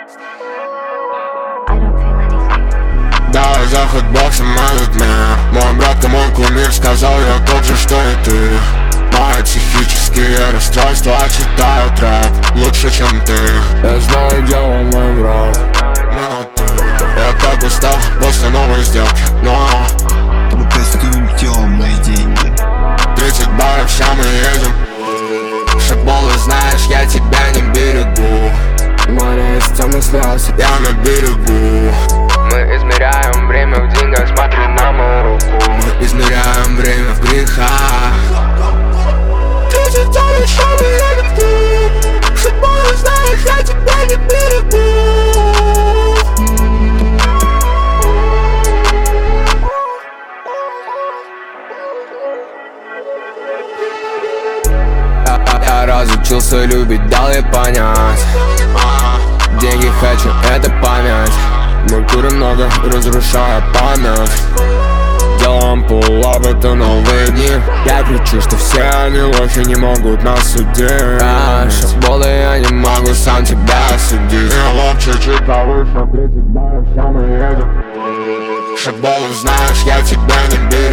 Давай за хэтбоксом этот меня. Мой брат и мой кумир, сказал я тот же, что и ты. Мои психические расстройства читают рэп лучше, чем ты. Я знаю, где он мой враг, но ты. Я так устал после новой сделки, но мы тестуем телом мои деньги. 30 баров, ща мы едем. Шакболы, знаешь, я тебя не берегу. Море из темных слез, я на берегу. Мы измеряем время в деньгах, смотри на мою руку. Мы измеряем время в грехах. 30 баров, ща мы едем. Шакболы, знаешь, я тебя не берегу. Я разучился любить, дал ей понять. Деньги хочу, это память. Мы курим много, разрушая память. Делаем пулап, это новые дни. Я кричу, что все они лохи, не могут нас судить. Шакболы, я не могу сам тебя судить. Я лоб чуть-чуть повыше, 30 баров, ща мы едем. Шакболы, знаешь, я тебя не беру.